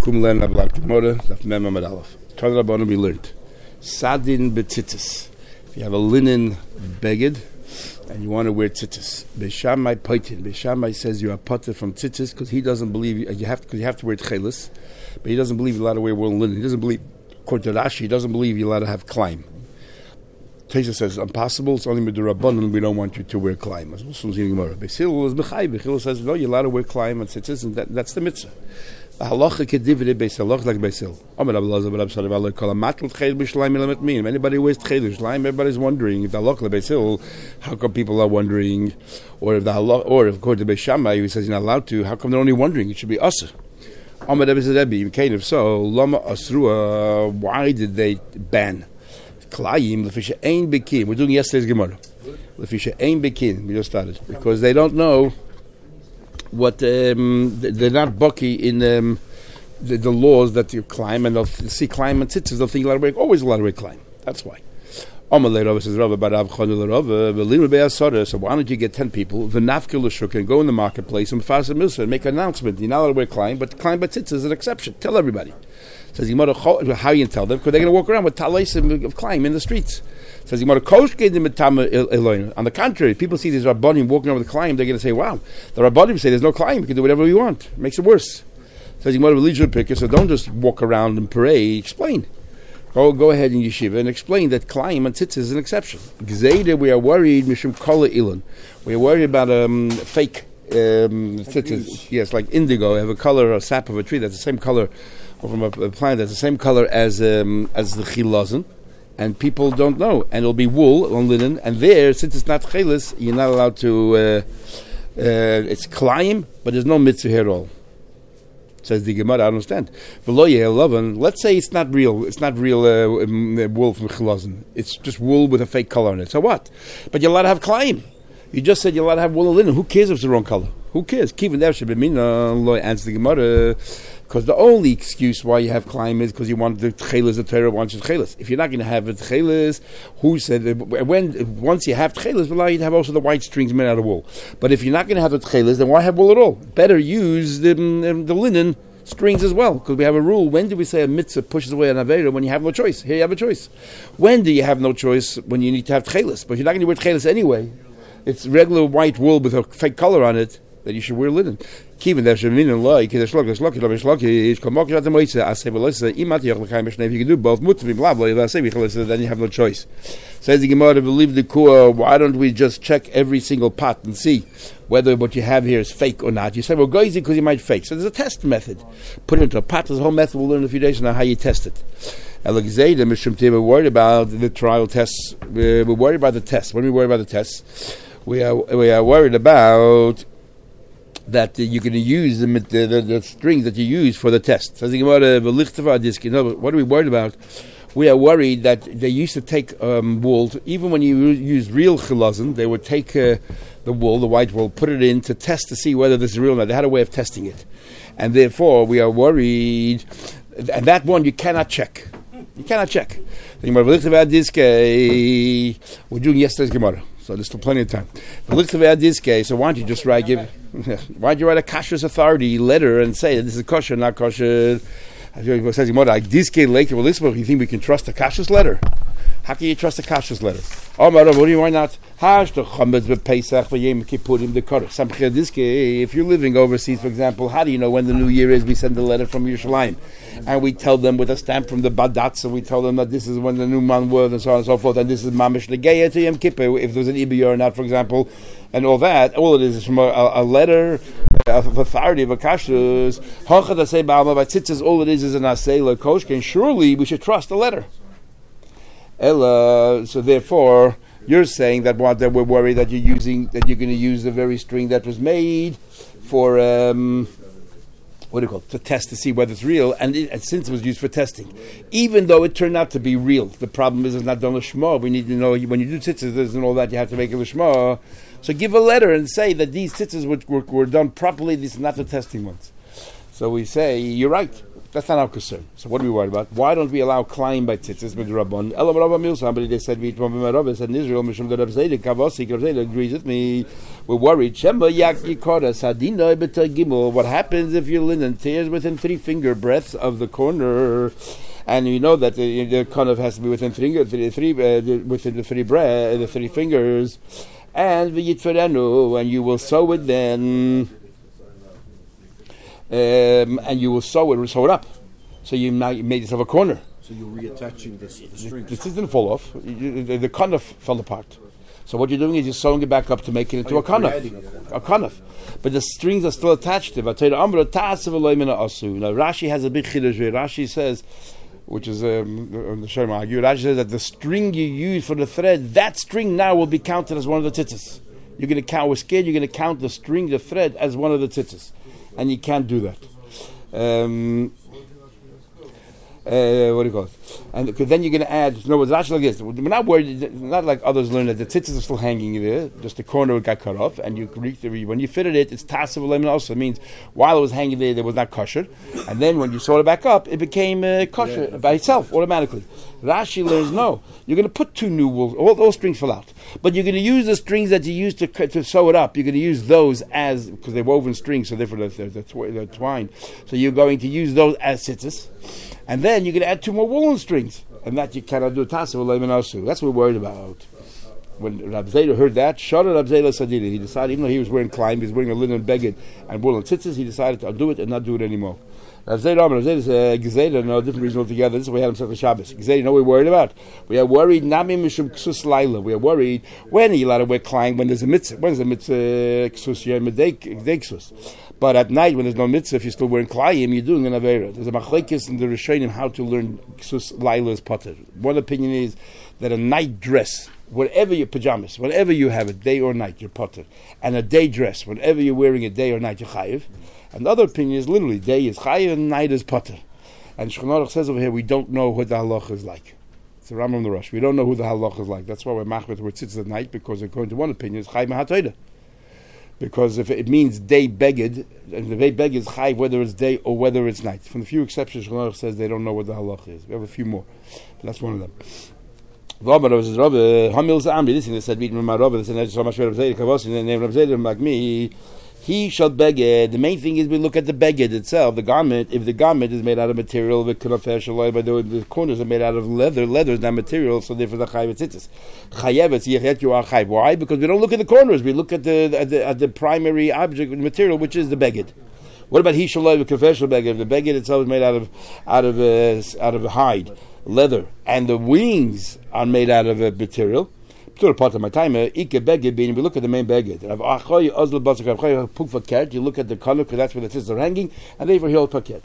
Kum learn about Gemara, Daf Mem Amud Aleph. Tana Rabbanan we learned. Sadin betzitzis. If you have a linen beged and you want to wear tzitzis, Beishamai Paitin. Beishamai says you are potter from tzitzis because he doesn't believe you have to wear tchelis, but he doesn't believe you're allowed to wear woolen linen. He doesn't believe, according to Rashi, he doesn't believe you're allowed to have climb. Taisa says impossible. It's only with the Rabbanan we don't want you to wear climb. As Muslims in Gemara. Beisil is mechai. Beisil says no, you're allowed to wear climb and tzitzis, and that's the mitzvah. Halacha kedivre beisil, halacha like beisil. Amar Abelazar bar Absalom Allah kol matl tchel b'shleim elamet min. Anybody who wears tchel b'shleim, everybody's wondering. If the halacha beisil, how come people are wondering? Or if the halacha, or if according to Beis Shammai, he says you're not allowed to. How come they're only wondering? It should be usher. Amar Rebbe, if so, lama asrua. Why did they ban? Klayim lefisha ein bekin. We're doing yesterday's Gemara. Lefisha ein bekin. We just started because they don't know what they're not bucky in the laws that you climb, and they'll see climb and tzitzis. They'll think a lot of way. Always a lot of way climb. That's why. Amalei Rava says Rava barav chanu l'Rava v'lim Rebbe Asara. So why don't you get 10 people v'nafkel l'shuk and go in the marketplace and fasa milsa and make an announcement? You're not allowed to wear climb, but climb by tzitzis is an exception. Tell everybody. Says Yimara, how you tell them? Because they're going to walk around with talais of climb in the streets. Says Yimara, Kosh gave them on the contrary, people see these Rabbanim walking around with climb, they're going to say, wow, the Rabbanim say there's no climb, we can do whatever we want. It makes it worse. Says Yimara, religious picker, so don't just walk around and parade, explain. Go ahead in yeshiva and explain that climb and tzitzis is an exception. Gzeide, we are worried, mishum kola ilan. We are worried about fake tzitzis. Yes, like indigo, have a color or sap of a tree that's the same color, or from a plant that's the same color as the chilazon, and people don't know, and it'll be wool on linen, and there, since it's not chelis, you're not allowed to. It's climb, but there's no mitzvah here at all. Says the Gemara, I understand. Let's say it's not real. It's not real wool from chilazon. It's just wool with a fake color on it. So what? But you're allowed to have climb. You just said you're allowed to have wool and linen. Who cares if it's the wrong color? Who cares? Kivin there should be answer the Gemara. Because the only excuse why you have climb is because you want the tchelis, the Torah wants the tchelis. If you're not going to have the tchelis, who said once you have tchelis, allow you to have also the white strings made out of wool. But if you're not going to have the tchelis, then why have wool at all? Better use the linen strings as well, because we have a rule. When do we say a mitzvah pushes away an avera? When you have no choice. Here you have a choice. When do you have no choice? When you need to have tchelis. But if you're not going to wear tchelis anyway, it's regular white wool with a fake color on it, that you should wear linen. Even if you can do both, then you have no choice. Says the Gemara, believe the Kua, why don't we just check every single pot and see whether what you have here is fake or not? You say, well, go easy because you might fake. So there's a test method. Put it into a pot. There's a whole method. We'll learn in a few days now how you test it. We're worried about the trial tests. We're worried about the tests. When we worry about the tests, we are worried about that you're going to use the strings that you use for the test. So what are we worried about? We are worried that they used to take wool, even when you use real chilazon, they would take the wool, the white wool, put it in to test to see whether this is real or not. They had a way of testing it. And therefore, we are worried, and that one you cannot check. You cannot check. We're doing yesterday's Gemara. So there's still plenty of time. So why don't you just why don't you write a kashrus authority letter and say that this is kosher, not kosher? You think we can trust a kashrus letter? How can you trust a kashrus letter? Why not? If you're living overseas, for example, how do you know when the new year is? We send a letter from Yerushalayim, and we tell them with a stamp from the Badatz, and we tell them that this is when the new month was, and so on and so forth, and this is Mamish Negeya to Yom Kippur, if there's an Ibiyah or not, for example, and all that. All it is from a letter of authority of a kashrus. All it is an asay l'koshke, and surely we should trust the letter. Ella, so therefore, you're saying that that we're worried that you're going to use the very string that was made for to test to see whether it's real, and since it was used for testing, even though it turned out to be real, the problem is it's not done l'shma. We need to know when you do tzitzis and all that, you have to make it l'shma. So give a letter and say that these tzitzis were done properly. These are not the testing ones. So we say you're right. That's not our concern. So what are we worried about? Why don't we allow Klein by tzitzis with Rabban? Elam Rabba Mil, somebody they said we said in Israel, Mishum the Rav Zedek, Kavosik, Rav Zedek agrees with me. We're worried. Shemba Yak Yikora, Sadina B'ta Gimel. What happens if your linen tears within 3 finger breadths of the corner? And you know that the kind of has to be within within the 3 fingers. And v'yitferenu, and you will sew it then. And you will sew it up. So you made yourself a corner. So you're reattaching the string. This didn't fall off. The kanaf fell apart. So what you're doing is you're sewing it back up to make it into a kanaf. A kanaf. But the strings are still attached to it. Now Rashi has a big chiddush here. Rashi says, which is on the Shem argue, Rashi says that the string you use for the thread, that string now will be counted as one of the tzitzis. You're going to count, we're scared you're going to count the string, the thread, as one of the tzitzis. And you can't do that. What do you call it? And because then you're going to add. No, it's actually like this. We're not worried. Not like others learn that the tzitzis are still hanging there. Just the corner got cut off, and when you fitted it, it's tasav lemon. Also means while it was hanging there was not kosher, and then when you sewed it back up, it became kosher by itself automatically. Rashi learns no. You're going to put 2 new wools. All those strings fell out, but you're going to use the strings that you used to sew it up. You're going to use those as because they're woven strings, so therefore they're twined. So you're going to use those as tzitzis. And then you're going to add 2 more woolen strings. And that you cannot do. That's what we're worried about. When Rab Zayda heard that, Shara Rab Zayda Sadida, he decided, even though he was wearing Klein, he was wearing a linen beged and woolen tzitzis, he decided to do it and not do it anymore. Rab Zayda said, Gzayda, no, different reason altogether. This is what we had himself for Shabbos. Gzayda, know what we're worried about? We are worried, Nami Mishum Ksus Laila. We are worried, when are you allowed to wear Klein when there's a mitzvah? When is a mitzvah Ksus Yemedei Ksus? But at night, when there's no mitzvah, if you're still wearing klayim, you're doing an avera. There's a machlekes in the Rishonim how to learn ksus laila's potter. One opinion is that a night dress, whatever your pajamas, whenever you have it, day or night, you're potter. And a day dress, whenever you're wearing it, day or night, you're chayiv. And the other opinion is literally, day is chayiv and night is potter. And Shulchan Aruch says over here, we don't know what the halacha is like. It's a Rambam the Rosh. We don't know who the halacha is like. That's why we're machbet where it sits at night, because according to one opinion, it's chayiv mahatoida. Because if it means day beged, and the day beged is chayv whether it's day or whether it's night. From the few exceptions, Shulchan Aruch says they don't know what the halacha is. We have a few more. But that's one of them. They said, he shall beged. The main thing is we look at the beged itself, the garment. If the garment is made out of material, the corners are made out of leather is not material, so therefore the chayiv tzitzis. You are chayiv. Why? Because we don't look at the corners, we look at the primary object material, which is the beged. What about he shall beged? The beged itself is made out of hide, leather, and the wings are made out of material. We look at the main beged. You look at the color because that's where the tzitzis are hanging, and therefore he'll paket.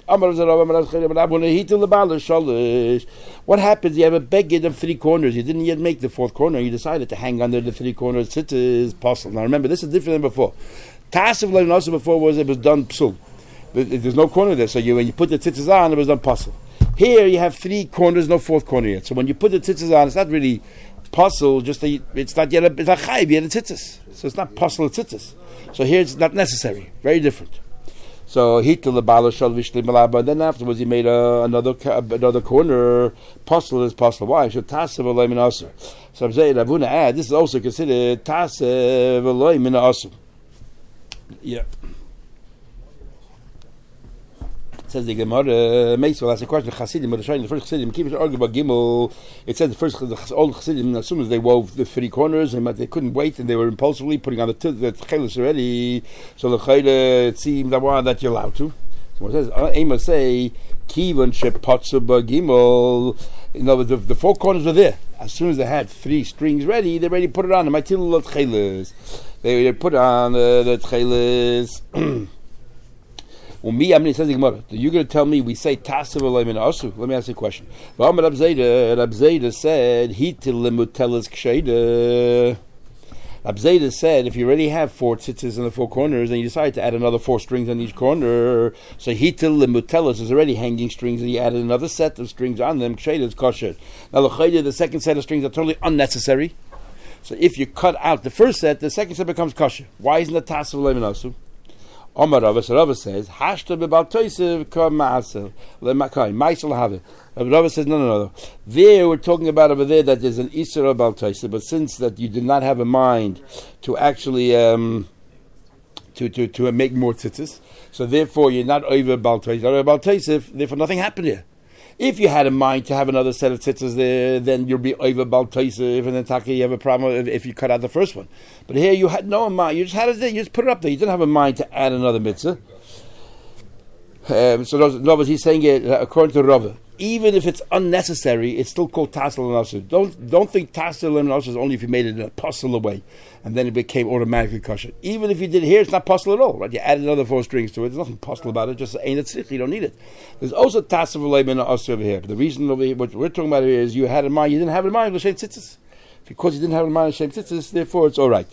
What happens? You have a beged of 3 corners. You didn't yet make the 4th corner. You decided to hang under the 3 corners. Tzitzis possible. Now remember, this is different than before. Tasav lein also before was it was done psul. There's no corner there, so when you put the tzitzis on, it was done pasul. Here you have 3 corners, no 4th corner yet. So when you put the tzitzis on, it's not really pasul, it's not yet it's a chayiv yet a tzitzis. So it's not pasul tzitzis. So here it's not necessary. Very different. So but then afterwards he made another corner. Pasul is pasul. Why? So tasev v'loy min asur. So I'm saying I want to add this is also considered tasev v'loy min asur. Yeah. Says the Gemara, Meisel asks a question. Chassidim, but the first Chassidim, keep arguing about Gimel. It says the old Chassidim, as soon as they wove the 3 corners, and they couldn't wait, and they were impulsively putting on the chelis already. So the chayla, it seems that you're allowed to. So it says, Amos say, Kivan shepatzu Gimel. In other words, the 4 corners were there. As soon as they had 3 strings ready, they already put it on. They put on the chelis. It says the Gemara. You're going to tell me we say tasav v'loy min asu? Let me ask you a question. Rab Zayda said hitil lemutelas ksheida. Rab Zayda said if you already have 4 tzitzis in the 4 corners and you decide to add another 4 strings on each corner, so hitil lemutelas is already hanging strings and you added another set of strings on them. Ksheida is kosher. Now the second set of strings are totally unnecessary. So if you cut out the first set, the second set becomes kosher. Why isn't it tasav v'loy min asu? Omar Rava, so Rava says, Hashta bebal toisiv ka ma'asel, le'makai, ma'asel have. Rava says, no. There, we're talking about over there that there's an Isra of bal toisiv, but since that you did not have a mind to actually, to make more tzitzis, so therefore you're not over bal toisiv, therefore nothing happened here. If you had a mind to have another set of tzitzis there, then you'll be over bal toisiv, and then taka you have a problem if you cut out the first one. But here you had no mind; you just had it there. You just put it up there. You didn't have a mind to add another mitzvah. So he's saying it according to Rava. Even if it's unnecessary, it's still called tassel and asur. Don't think tassel and asur is only if you made it in a puzzle away, and then it became automatically kosher. Even if you did it here, it's not puzzle at all, right? You added another 4 strings to it. There's nothing puzzle about it. Just ain't it tzich. You don't need it. There's also tassel and asur over here. But the reason over here, what we're talking about here is you had in mind, you didn't have in mind l'shem tzitzis. Because you didn't have in mind l'shem tzitzis, therefore it's all right.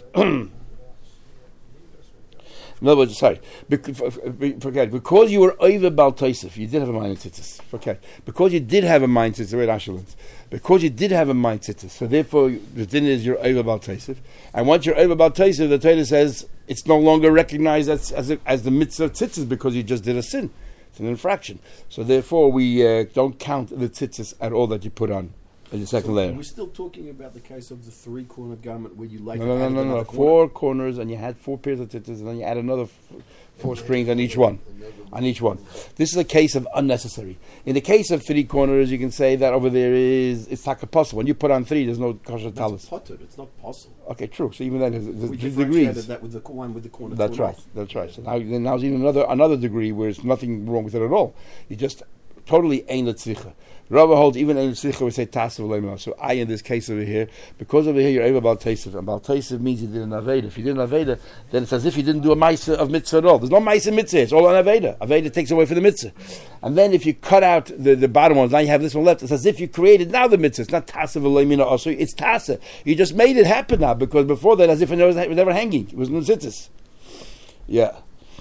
In other words, forget, because you were over bal toisif, you did have a mind tzitzis. Forget, because you did have a mind tzitzis, right, Ashkelon? Because you did have a mind tzitzis, so therefore the din is you're over bal toisif, and once you're over bal toisif, the Torah says it's no longer recognized as the mitzvah of tzitzis because you just did a sin, it's an infraction. So therefore we don't count the tzitzis at all that you put on. The second layer. We're still talking about the case of the 3-cornered garment where you later No. 4 corners, and you had 4 pairs of tzitzis, and then you add another 4 strings on each one. This is a case of unnecessary. In the case of 3 corners, you can say that over there it's takapossel. When you put on 3, there's no kosher talus. It's not possible. Okay, true. So even then, we there's differentiated degrees. that with the one with the corner. That's right. So now there's even another degree where there's nothing wrong with it at all. You just totally ain't tzricha. Rava holds even in tzricha we say tasav leimah. So in this case over here, because over here you're able bal teisav, and bal teisav means you did an aveda. If you did an aveda, then it's as if you didn't do a ma'aseh of mitzvah at all. There's no ma'aseh mitzvah; it's all an aveda. Aveda takes away from the mitzvah. And then if you cut out the bottom ones, now you have this one left. It's as if you created now the mitzvah. It's not tasav leimah also. It's tasa. You just made it happen now because before that, as if it was never hanging. It was no tzitzis. Yeah.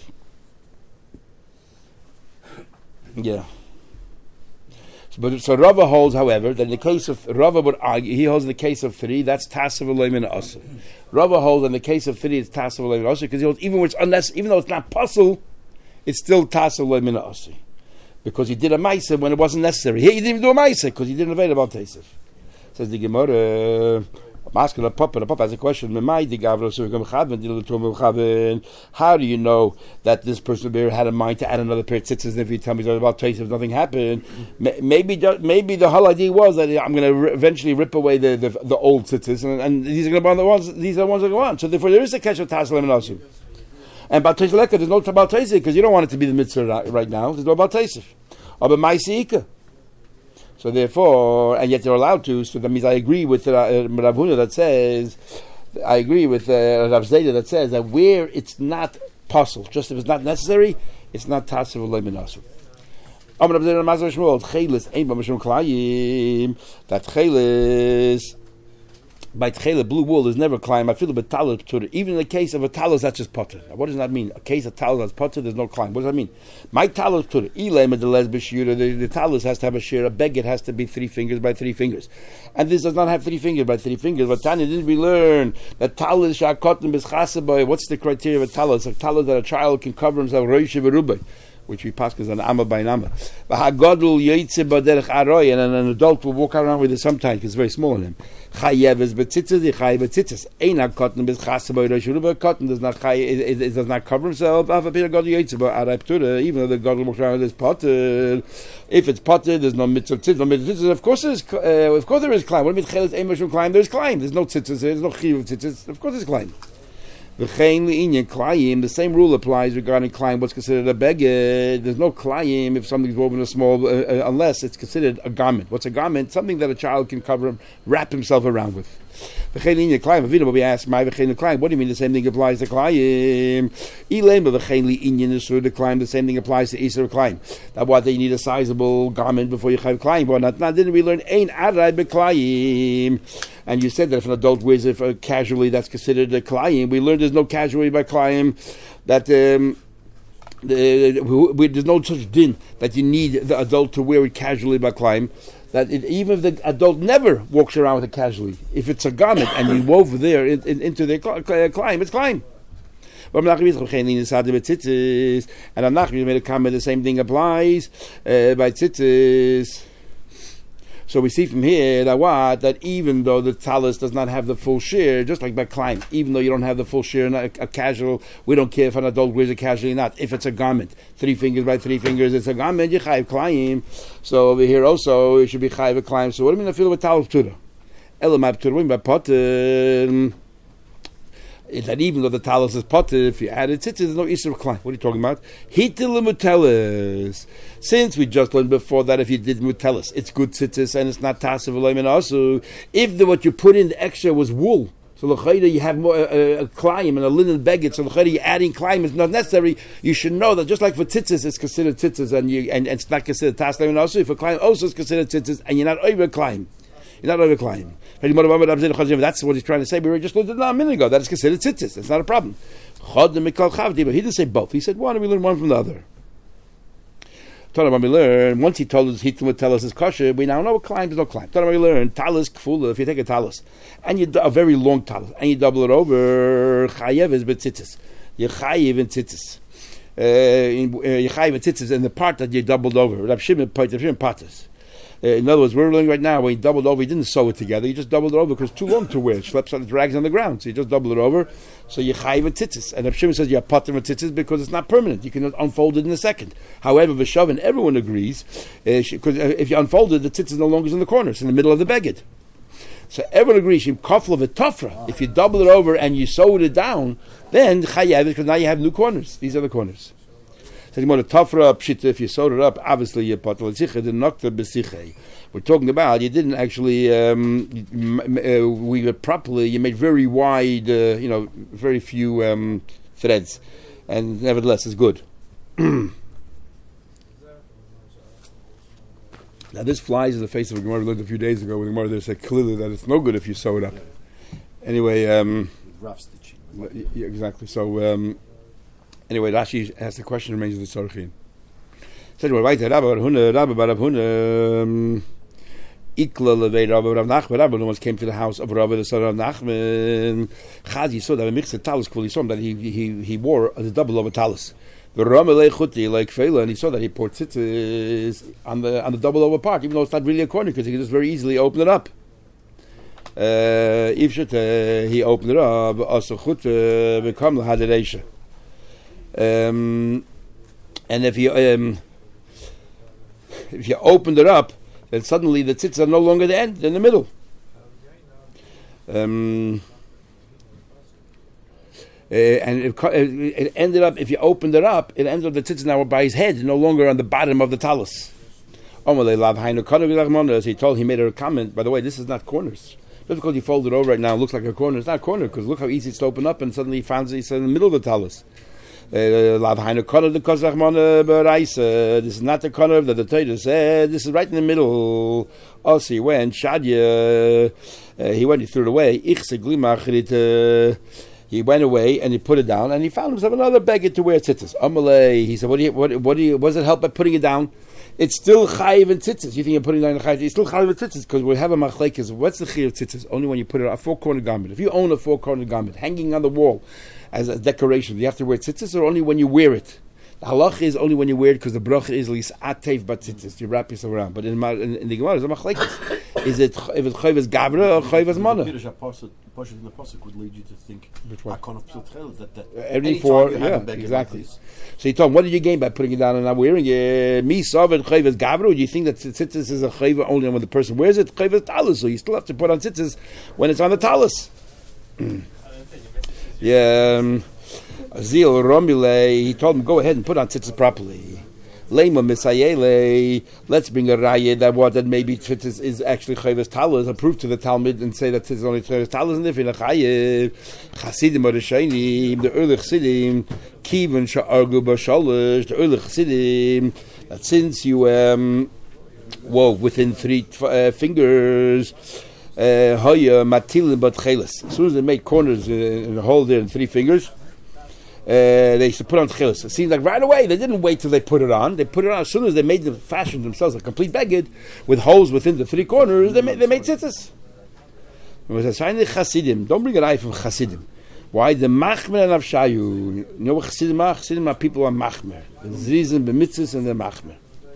So Rava holds, however, that in the case of Rava would argue, he holds in the case of 3, that's tasav leimah asur. Rava holds in the case of 3, it's tasav leimah asur because he holds even when it's unnecessary, even though it's not puzzle, it's still tasav leimah asur because he did a ma'aseh when it wasn't necessary. Here he didn't even do a ma'aseh because he didn't avail about teisif. Says the Gemara. I'm asking the Papa has a question. How do you know that this person had a mind to add another pair of tzitzis? And if you tell me about taste, if nothing happened, maybe the whole idea was that I'm going to eventually rip away the old tzitzis, and these are going to be the ones. These are the ones that go on. So therefore, there is a catch of taslim and asu. And about taste there's no about taste because you don't want it to be the mitzvah right now. There's no about taste. But ma'aseh. So therefore, and yet they're allowed to. So that means I agree with Rav Huna that says, I agree with Rav Zayda that says that where it's not possible, just if it's not necessary, it's not tasav leimah asur. That chelis by tchela, blue wool is never climb. I feel a bit talis to it. Even in the case of a talis, that's just potter. What does that mean? A case of talis that's potter, there's no climb. What does that mean? My talis to it. The talis has to have a shear. A beggar has to be 3 fingers by 3 fingers, and this does not have 3 fingers by 3 fingers. But Tanya, didn't we learn that talis shakotim b'schasaboy? What's the criteria of a talis? A talis that a child can cover himself roish v'rubay, which we pass as an amma by an amma. And an adult will walk around with it sometimes because it's very small on him. Chayev is betzitzis, chayev betzitzis. Eina cotton is chasaboy roishuruba. Cotton does not it does not cover himself. Even though the god will walk around with his potter. If it's potter, there's no mitzvah tzitzis. No mitzvah tzitzis. Of course there is climb. What do you mean? Cheles eimashum climb. There's climb. There's no tzitzis. There's no chiv tzitzis. Of course there's climb. The same rule applies regarding klayim. What's considered a beged? There's no klayim if something's woven a small, unless it's considered a garment. What's a garment? Something that a child can cover, wrap himself around with. But we ask, what do you mean the same thing applies to klayim? The same thing applies to Isser klayim. That's why they need a sizable garment before you have klayim. But not didn't we learn ein aray beklayim? And you said that if an adult wears it casually, that's considered a klayim. We learned there's no casualty by klayim, that there's no such din that you need the adult to wear it casually by klayim. That even if the adult never walks around with it casually, if it's a garment and you wove there into the klayim, it's klayim. And on Nachmi made a comment, the same thing applies by tzitzis. So we see from here that even though the talus does not have the full shear, just like by climb, even though you don't have the full shear, a casual, we don't care if an adult wears it casually or not. If it's a garment, 3 fingers by 3 fingers, it's a garment, you chayiv climb. So over here also, it should be chayiv climb. So what do you mean I feel with talus ptura? Elamab ptura, by potter. That even though the talus is potter, if you add it, there's no issue of climb. What are you talking about? Hitil mutelis. Since we just learned before that if you did mutelis, it's good tzitzis and it's not tasav and also. If what you put in the extra was wool, so l'chayda you have more a climb and a linen beged, so l'chayda you're adding climb is not necessary. You should know that just like for tzitzis, it's considered tzitzis and it's not considered tasav and also. If a climb also is considered tzitzis and you're not over climb. You're not over climb. That's what he's trying to say. We just learned it a minute ago. That is considered tzitzis. It's not a problem. But he didn't say both. He said, why don't we learn one from the other? We learn, once he told us, he would tell us his kosher, we now know what climb is no climb. We learn, talus kfula, if you take a talus, and you a very long talus, and you double it over, chayev is betzitzis. You chayev in tzitzis. You chayev in tzitzis in the part that you doubled over. Rav Shimon patas. In other words, we're learning right now, when he doubled over, he didn't sew it together, he just doubled it over because it's too long to wear. It schleps on, it drags on the ground, so you just double it over. So you chayiv a tzitzis. And Rav Shimon says you have pater with tzitzis because it's not permanent. You can unfold it in a second. However, V'shavin, everyone agrees, because if you unfold it, the tzitzis no longer is in the corner, it's in the middle of the beged. So everyone agrees, kofla v'tafra, if you double it over and you sewed it down, then chayiv, because now you have new corners. These are the corners. So you want to tafra pshita, if you sewed it up, obviously you pater l'tzicha, the nokta b'sichei. We're talking about, you didn't actually, weave it properly, you made very wide, very few threads, and nevertheless it's good. Now this flies in the face of a Gemara we learned a few days ago, when the Gemara there said clearly that it's no good if you sew it up. Anyway, rough stitching. Yeah, exactly. So, anyway, Rashi asks the question remains of the Tzorchin. Said we're right there. Rabbi Ikla levei Rabbi Rav Nachman. Rabbi once came to the house of Rabbi the son of Nachman. Chaz saw that he mixed the talus. He saw that he wore the double of a talus. The Ramelei Chuti like Fela, and he saw that he poured tzitzis on the double over part, even though it's not really a corner because he can just very easily open it up. He opened it up. Also chut become lahadereisha. And if you opened it up, then suddenly the tzitzis are no longer the end; they're in the middle. And it ended up, if you opened it up, it ended up the tzitzis now by his head, no longer on the bottom of the talus. As he made a comment, by the way, this is not corners. Just because you fold it over right now, it looks like a corner. It's not a corner, because look how easy it's to open up, and suddenly he finds it's in the middle of the talus. This is not the corner that the Torah said. This is right in the middle. Also, he went, Shadia, he threw it away. He went away and he put it down, and he found himself another beggar to wear tzitzis. Amalei, he said, what does it help by putting it down? It's still chayiv and tzitzis. You think you're putting it down in chayiv? It's still chayiv and tzitzis because we have a machlekes. What's the chayiv tzitzis? Only when you put it on a 4-corner garment. If you own a 4-corner garment hanging on the wall as a decoration, do you have to wear tzitzis, or only when you wear it? The halach is only when you wear it because the bracha is lisatev batzitzis. You wrap yourself around. But in the Gemara, it's a machlekes. Is it if it's chayiv as gavra or chayiv as mana? The Pasuk in the Pasuk would lead you to think that every 4, exactly. So he told him, what did you gain by putting it down and not wearing it? Me savet chayiv as gavra. Do you think that tzitzis is a chayiv only when the person wears it? Chayiv as talus. So you still have to put on tzitzis when it's on the talus. Azil Romile, he told him, go ahead and put on tzitzis properly. Lema Misayele, let's bring a raya that maybe tzitzis is actually chayvus talus, a proof to the Talmud, and say that tzitzis is only chayvus talus, and if in a chayiv, Chasidim or Rishayim, the early Chasidim, Kivon Sha'argu Bashalish, the early Chasidim, that since you wove within 3 fingers, Hoya Matilin but Chelis. As soon as they made corners in the hole there in 3 fingers, they used to put on tchilas. It seems like right away they didn't wait till they put it on. They put it on as soon as they made the fashion themselves a complete beged with holes within the 3 corners. They made tzitzis. It was a sign of Chasidim. Don't bring an eye from Chasidim. Why the machmer and avshayu? You know what Chassidim are? Chassidim are people who are machmer. The zizim, the mitzvahs, and the machmer.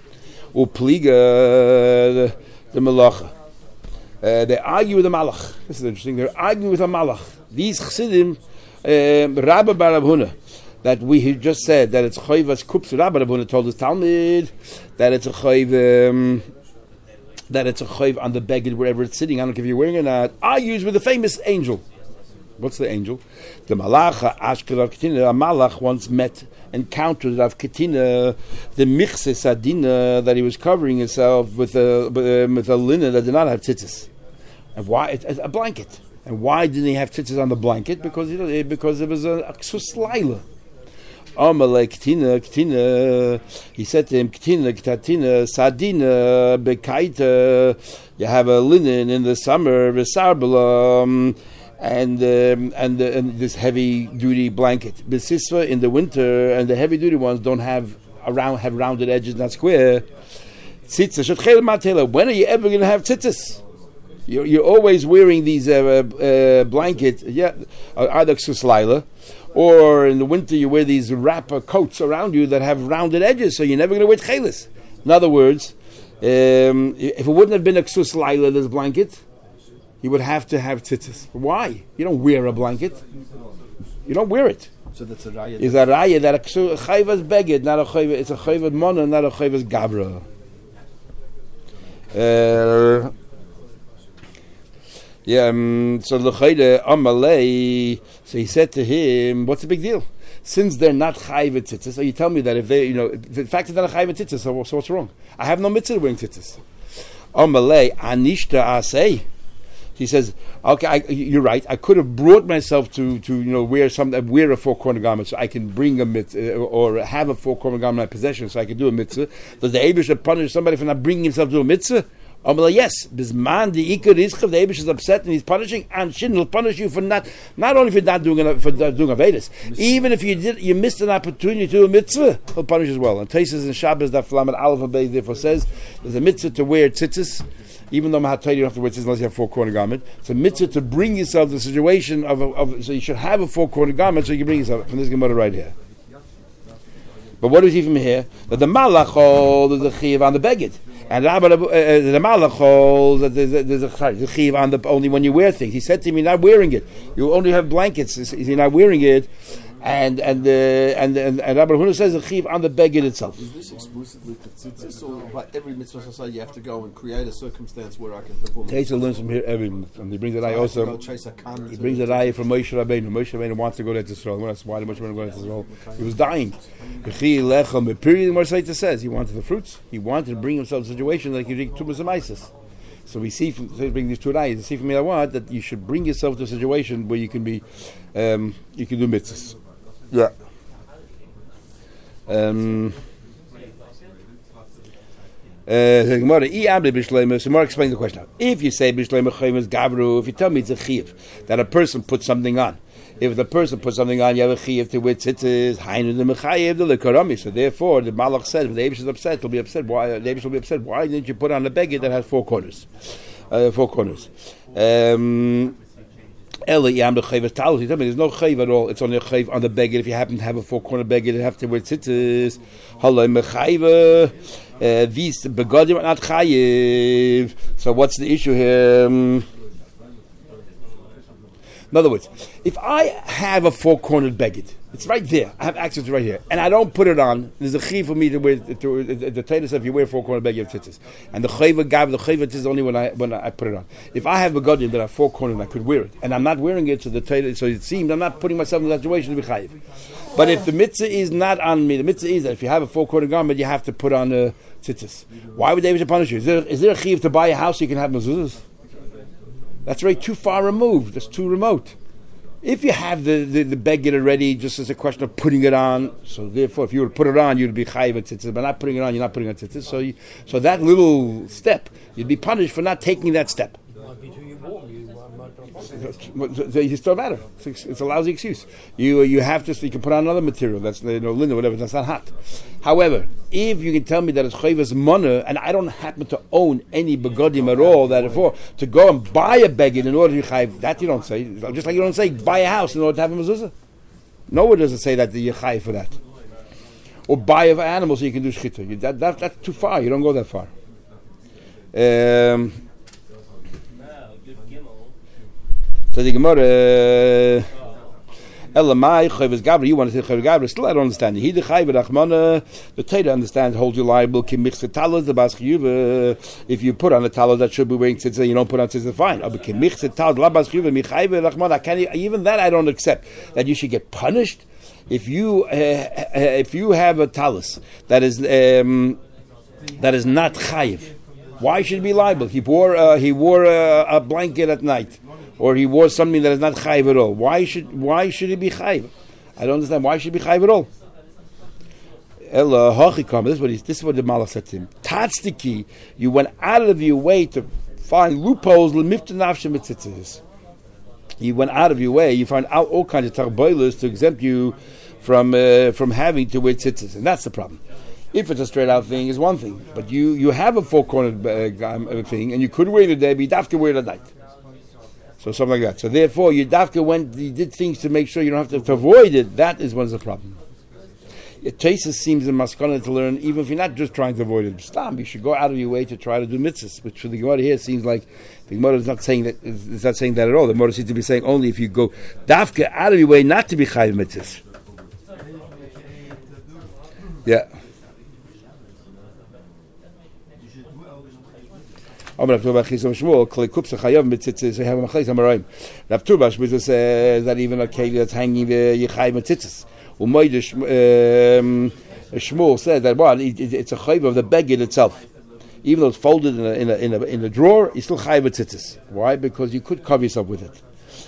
Upliga, the malacha. They argue with the malach. This is interesting. They're arguing with a malach. These Chassidim, Rabbi Bar Abhuna, that we had just said that it's choivas kupsu. Rabbi Bar Abhuna told us Talmud that it's a choiv. That it's a choiv on the beged wherever it's sitting. I don't care if you're wearing it or not. Argues with the famous angel. What's the angel? The malach Ashkel Rav Ketina. A malach once encountered Rav Ketina, the michse sadina, that he was covering himself with a linen that did not have tzitzis. And why? It's a blanket. And why didn't he have tzitzis on the blanket? Because it was a ksus laila. Amalei Ketina, he said to him, Ketina, sadina, bekaita, you have a linen in the summer, vesarbala, and this heavy duty blanket. Besisva in the winter, and the heavy duty ones don't have rounded edges, not square. Tzitza, when are you ever going to have tzitzis? You're always wearing these blankets, either ksus or in the winter you wear these wrapper coats around you that have rounded edges, so you're never going to wear tchelis. In other words, if it wouldn't have been a ksus laila, this blanket, you would have to have tzitzis. Why? You don't wear a blanket. You don't wear it. So that's a raya. It's a raya that a chayvas beged, not a chayvas. It's a chayvas mona, not a chayvas gabra. So l'chayde amalei. So he said to him, "What's the big deal? Since they're not chayv tzitzis, so you tell me that if they, the fact that they're not chayv tzitzis, so what's wrong? I have no mitzvah wearing tzitzis." Amalei anishta asay. He says, "Okay, you're right. I could have brought myself to wear a four-corner garment, so I can bring a mitzvah or have a four-corner garment in my possession, so I can do a mitzvah. Does the Eibush punish somebody for not bringing himself to a mitzvah?" Yes, Bisman the Iker Ischov, the Eibush is upset and he's punishing, and Shin will punish you for not only for not doing Avedis, even if you missed an opportunity to do a mitzvah, he'll punish as well. And Taisus and Shabbos that Flamet Aleph and Beis therefore says there's a mitzvah to wear tzitzis, even though Mahatayr you don't have to wear tzitzis unless you have four-corner garment. It's a mitzvah to bring yourself to the situation of so you should have a four-corner garment so you can bring yourself from this Gemara right here. But what is he from here? That the Malach holds the Chiv on the Beged. And the Malach holds that there's a Chiv on the only when you wear things. He said to him, "You're not wearing it. You only have blankets. You're not wearing it." And Rabbi Huna says the Chiv on the Beged itself. Is this exclusively for tzitzis, or by every mitzvah say you have to go and create a circumstance where I can perform? Taisa learns from here every mitzvah. And he brings the raya also. He brings the raya from Moshe Rabbeinu. Moshe Rabbeinu wants to go to Israel. Why did Moshe Rabbeinu go to Israel? He was dying. The period the Marsaita says he wanted the fruits. He wanted to bring himself to a situation that he could drink Tumas Amaisis. So we see from bring these two rayas. We see from here that you should bring yourself to a situation where you can be, you can do mitzvahs. Yeah. So Gemara explains the question now. If you say Bishleima Chayim Gabru, if you tell me it's a chiv that a person puts something on, if the person puts something on, you have a chiv to wear tzitzis, Hainu the Mechayev the Lekarami. So therefore, the Malach said, if the Eibush is upset, he'll be upset. Why? The Eibush will be upset. Why didn't you put on a beged that has four corners? There's no chayv at all. It's only a chayv on the beged. If you happen to have a four-corner beged, you have to wear tzitzis. These begodim are not chayiv. So what's the issue here? In other words, if I have a four-cornered beged, it's right there. I have access to right here, and I don't put it on. There's a chayv for me to wear. The Torah says if you wear four-cornered beged, you have tzitzis, and the chayv is only when I put it on. If I have begodim that are four-cornered, I could wear it, and I'm not wearing it, so it seems I'm not putting myself in that situation to be chayiv. But if the mitzvah is not on me, the mitzvah is that if you have a four-cornered garment, you have to put on tzitzis. Why would David punish you? Is there a chayv to buy a house so you can have mezuzahs? That's right, too far removed. That's too remote. If you have the beged already, just as a question of putting it on, so therefore, if you were to put it on, you'd be chayiv tzitzis. But not putting it on, you're not putting on tzitzis. So that little step, you'd be punished for not taking that step. It still matter. It's a lousy excuse. You have to. You can put on another material. That's linen or whatever. That's not hot. However, if you can tell me that it's chayvus mana, and I don't happen to own any begodim at all, that for to go and buy a beged in order to chayv, that you don't say. Just like you don't say buy a house in order to have a mezuzah. Nowhere does it say that you're chayv for that. Or buy an animal so you can do shchita. That's too far. You don't go that far. So the Gemara, Elamai chayvus gavra. You want to say chayvus gavra? Still, I don't understand. He the chayv rachmana. The Torah understands, holds you liable. Kim michse talos the bas chiyuva. If you put on a talos that should be wearing tzitzit, you don't put on tzitzit. Fine. But kim michse talos la bas chiyuva mi chayv rachmana. Even that I don't accept. That you should get punished if you have a talis that is not chayiv. Why should he be liable? He wore a blanket at night, or he wore something that is not chayiv at all. Why should he be chayiv? I don't understand. Why should he be chayiv at all? This is what the Malach said to him. Tatzdiki, you went out of your way to find loopholes. You went out of your way. You find out all kinds of tarboilers to exempt you from having to wear tzitzis, and that's the problem. If it's a straight out thing, is one thing, but you have a four cornered thing, and you could wear it a day, but you have to wear it at night. So something like that. So therefore, you did things to make sure you don't have to avoid it. That is what's the problem. Tesis seems in Maskana to learn, even if you're not just trying to avoid it. Stam, you should go out of your way to try to do mitzvahs. Which for the Gemara here seems like the Gemara is not saying that. It's not saying that at all. The Gemara seems to be saying only if you go dafka out of your way not to be chayiv mitzvahs. Yeah. Rav Turbash says that even a keli that's hanging the chayiv mitzvahs. Shmuel said that it's a chayv of the beged itself, even though it's folded in a drawer. You still chayv tzitzis. Why? Because you could cover yourself with it.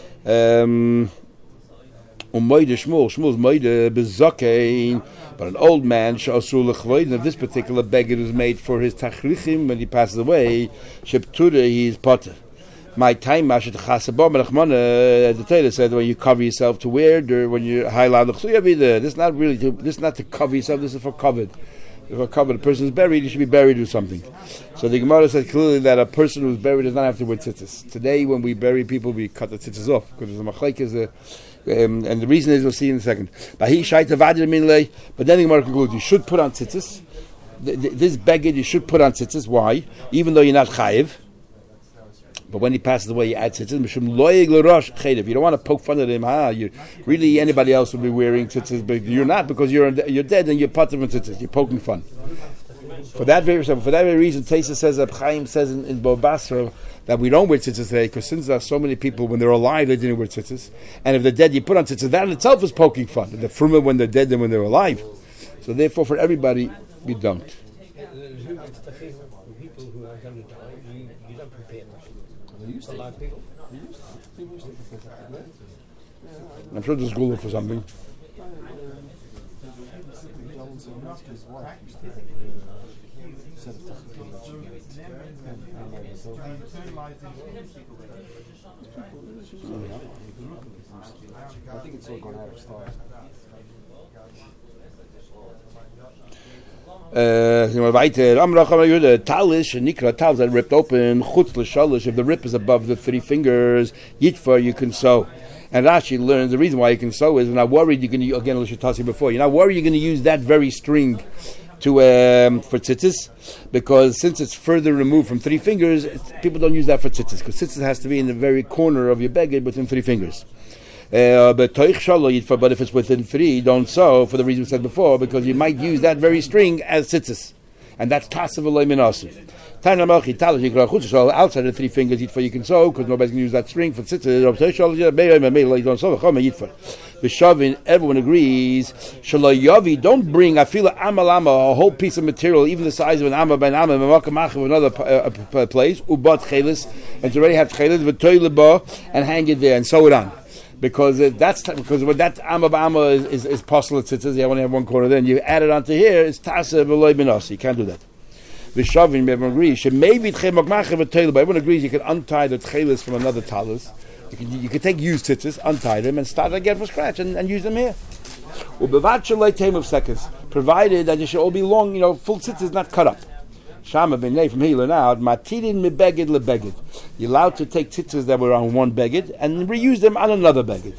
Shmuel's moide bezakein, but an old man shasur lechvoid. If this particular beged is made for his tachrichim when he passes away, sheptura he is potter. My time, the Torah said when you cover yourself to wear, when you highlight the this is not really this is not to cover yourself. This is for covered. If a covered person is buried, he should be buried with something. So the Gemara said clearly that a person who's buried does not have to wear tzitzis. Today, when we bury people, we cut the tzitzis off because the machlek is and the reason is we'll see in a second. But then the Gemara concludes you should put on tzitzis. This beged you should put on tzitzis. Why? Even though you're not chayiv. But when he passes away, you add tzitzis. If you don't want to poke fun at him, really anybody else would be wearing tzitzis, but you're not because you're dead and you're patur from tzitzis. You're poking fun. For that very reason, Teisa says that Chaim says in Bo Basra that we don't wear tzitzis today because since there are so many people when they're alive they didn't wear tzitzis, and if they're dead you put on tzitzis. That in itself is poking fun. The fruma when they're dead and when they're alive. So therefore, for everybody, we don't. I'm sure there's Google for something. I think it's all gone out of style. Talis and nikra talis that ripped open chutz l'shalish. If the rip is above the 3 fingers, yitfa you can sew. And Rashi learns the reason why you can sew is you're not worried you're going to again L'shatasi before. You're not worried you're going to use that very string to for tzitzis because since it's further removed from 3 fingers, people don't use that for tzitzis because tzitzis has to be in the very corner of your beged within 3 fingers. But if it's within 3, don't sew for the reason we said before, because you might use that very string as tzitzis, and that's tasav v'lo minasu. Outside the 3 fingers, you can sew because nobody's going to use that string for tzitzis. Everyone agrees. Don't bring a whole piece of material, even the size of an amma by an amma, of another place, and to already have chelis and hang it there and sew it on. Because when that amma is possible tzitzis, you only have one corner. Then you add it onto here. It's tasa v'loy minas. You can't do that. Everyone agrees. Everyone agrees you can untie the tchelis from another talis. You can take used tzitzis, untie them, and start again from scratch and use them here. Provided that they should all be long, full tzitzis, not cut up. Shama b'nei, from here you learn out, matidin mibeged lebeged. You're allowed to take tzitzis that were on one beged and reuse them on another beged.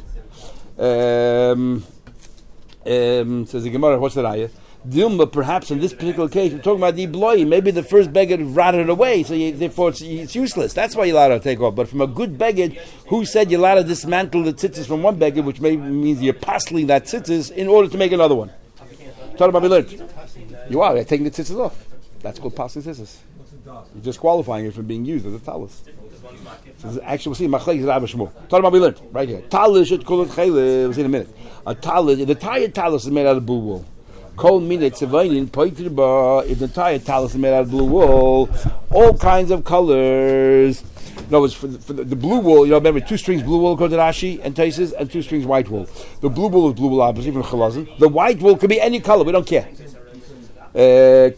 Says the Gemara, what's the ayah? Dilma, perhaps in this particular case, we're talking about the bloy. Maybe the first beged rotted away, so therefore it's useless. That's why you're allowed to take off. But from a good beged, who said you're allowed to dismantle the tzitzis from one beged, which means you're passing that tzitzis in order to make another one? Talk about we learned. You are taking the tzitzis off. That's called passing tzitzis. You're disqualifying it from being used as a talus. So actually, we'll see Machlekes Rav Shmuel. Talk about we learned right here. Talus should call it chaylev. We'll see in a minute. A talus, the entire talus is made out of blue wool. Kol minute tzevayin pointed bar. If the entire talus is made out of blue wool, all kinds of colors. No, it's for the blue wool. Remember 2 strings blue wool according to Rashi and Taisus, and 2 strings white wool. The blue wool is blue wool, obviously from Chalazin. The white wool could be any color. We don't care. The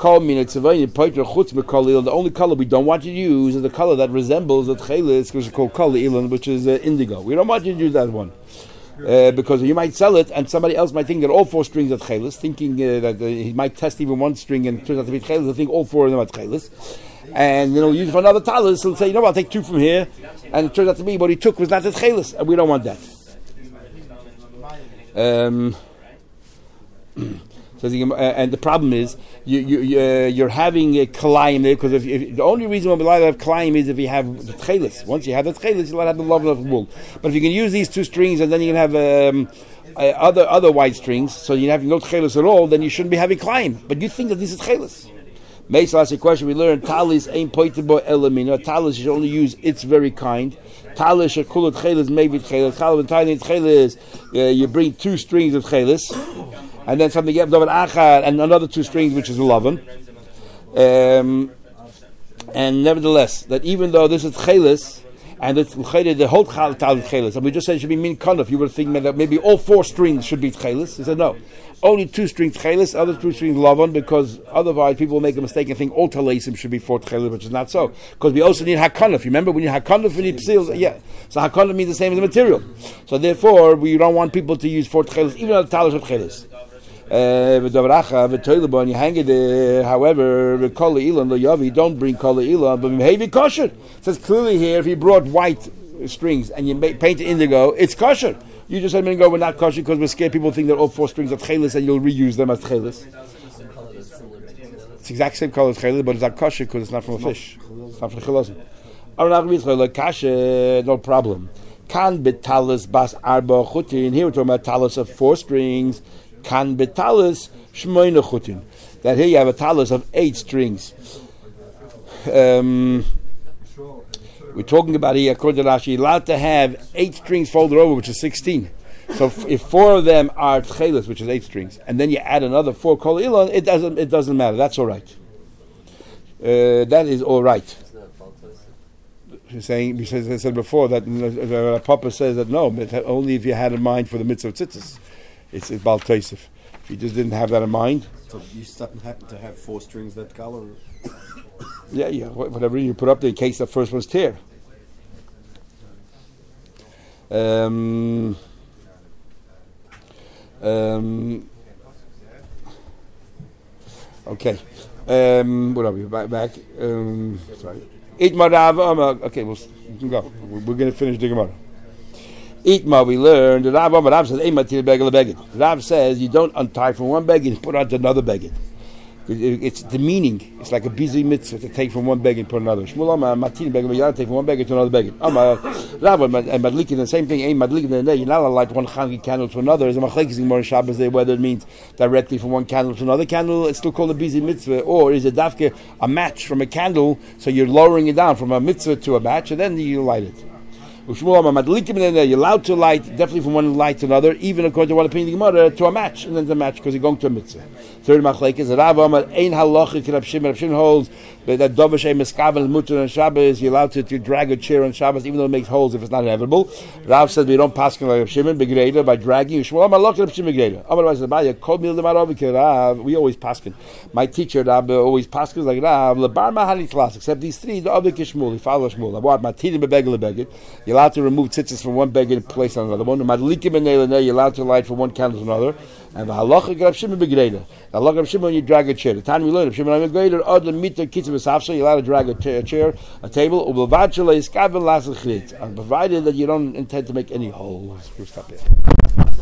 only color we don't want you to use is the color that resembles the tchelis, which is called color ilan, which is indigo. We don't want you to use that one. Because you might sell it, and somebody else might think that all 4 strings are tchelis, thinking that he might test even one string and it turns out to be tchelis, I think all 4 of them are tchelis. And use it for another talus, he'll say, I'll take 2 from here, and it turns out to be what he took was not the tchelis, and we don't want that. And the problem is you're having a kalayim there, because if the only reason why we allowed to have kalayim is if you have the tchelis. Once you have the tchelis, you're allowed to have the level of wool. But if you can use these 2 strings and then you can have other white strings, so you have no tchelis at all, then you shouldn't be having kalayim. But you think that this is tchelis. Meisel asked a question we learned, talis ain't poitabo elamina. Talis you should only use its very kind. Talis shakulat tchelis maybe tchelis. Talis tiny tchelis. You bring 2 strings of tchelis. And then something you have achar and another 2 strings, which is 11. And nevertheless, that even though this is chelis, and it's the whole tal is chelis, and we just said it should be min kanaf, you would think that maybe all 4 strings should be chelis. He said no, only 2 strings chelis, other 2 strings lavan, because otherwise people will make a mistake and think all talesim should be 4 chelis, which is not so. Because we also need hakanaf. Remember, we need hakanaf and psil. Yeah, so hakanaf means the same as the material. So therefore, we don't want people to use 4 chelis, even though the tal is of chelis. And you hang it there. However, kol ilan lo yavi, don't bring kol ilan, but maybe kosher. It says clearly here, if you brought white strings and you paint it indigo, it's kosher. You just said go, we're not kosher because we're scared people think that all 4 strings are tchelis and you'll reuse them as tchelis. It's the exact same color as tchelis, but it's not kosher because it's not from a fish. It's not from chilazim. No problem. Kan betalis bas arba chutin. Here we're talking about talis of 4 strings. Kan betalis shmoina chutin. That here you have a talis of 8 strings. We're talking about here, according to Rashi, allowed to have 8 strings folded over, which is 16. So if 4 of them are tchelis, which is 8 strings, and then you add another 4 kol ilon, it doesn't matter. That's all right. That is all right. She's saying, because I said before that Papa says that no, only if you had in mind for the mitzvah of tzitzis. It's Baal Tosef. If you just didn't have that in mind. So you happen to have 4 strings that color? Yeah, whatever you put up there in case the first one's tear. Okay. What are we back? Sorry. Okay, we can go. We're going to finish the Gemara. Itma, we learned that Rav says, Rav says you don't untie from one beged and put onto another beged. It's the meaning. It's like a busy mitzvah to take from one beged and put another. Shmuel matin beged, you don't take from one beged to another beged. Rav and madlikin the same thing. Ain't madlikin the you're not allowed to light one chanukah candle to another. There's a machlekes more Shabbos there whether it means directly from one candle to another candle. It's still called a busy mitzvah, or is it dafke a match from a candle? So you're lowering it down from a mitzvah to a match, and then you light it. You're allowed to light definitely from one light to another, even according to one opinion of the Gemara, to a match, and then to a match because you're going to a mitzvah. Third machlekes is Rav Amar ein halacha Rav Shimon holds that dovashay meskaven mutter on Shabbos. You're allowed to drag a chair on Shabbos even though it makes holes if it's not inevitable. Rav says we don't pass like Rav Shimon begreda by dragging. Shmuel Amar loch Rav Shimon begreda. Otherwise Abaya kol mil demarav Rav. We always paskin. My teacher Rav always paskins like Rav lebar mahali class except these 3 the other Shmuel he follows Shmuel. What matidim bebegel beged. allowed to remove tzitzis from one beged and place on another one. You're allowed to light from one candle to another. And the halacha Rav Shimon begreida. The halacha Rav Shimon when you drag a chair. The time we learn Rav Shimon begreida od lemita kitzur v'safsha. You're allowed to drag a chair, a table. Ubelvad shelo yiskaven lasel chrit. And provided that you don't intend to make any holes. We'll stop here.